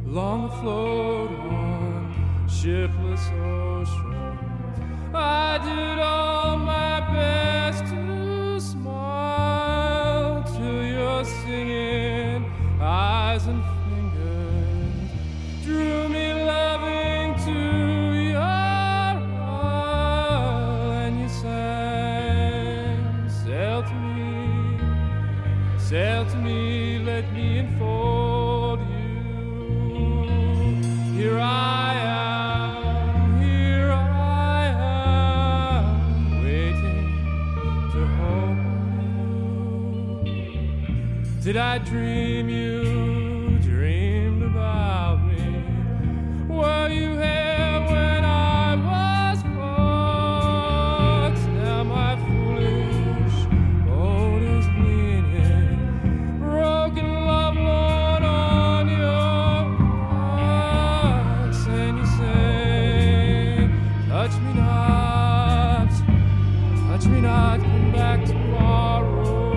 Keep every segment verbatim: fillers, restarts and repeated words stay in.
long afloat on shiftless oceans. I did all my best to smile till your singing eyes and fingers drew me loving to your isle, and you sang, sail to me, sail to me, let me enfold you. Here I am, here I am, waiting to hold you. Did I dream you dreamed about me? Were you here when I was bored? Now my foolish boat is leaning, broken love lorn on your rocks, and you say, touch me not, touch me not, come back tomorrow.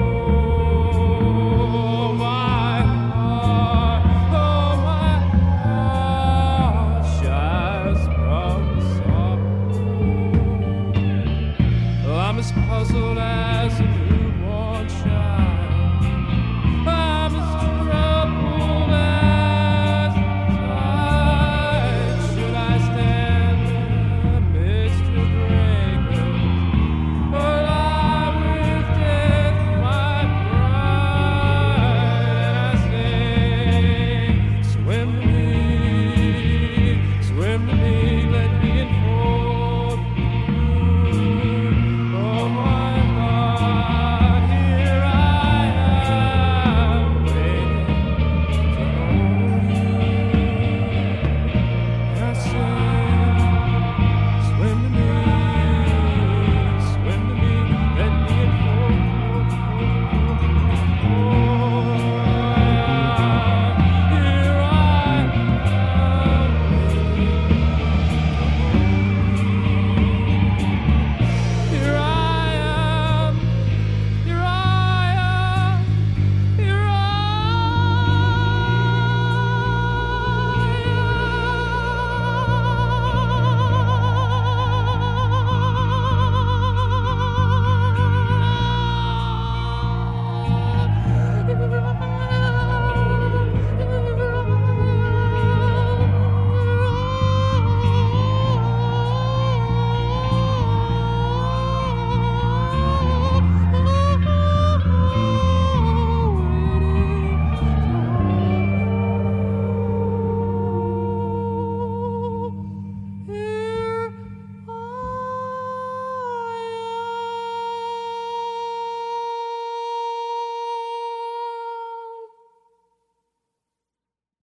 My heart, oh my heart, shines from sorrow. Well, I'm as puzzled as a newborn child.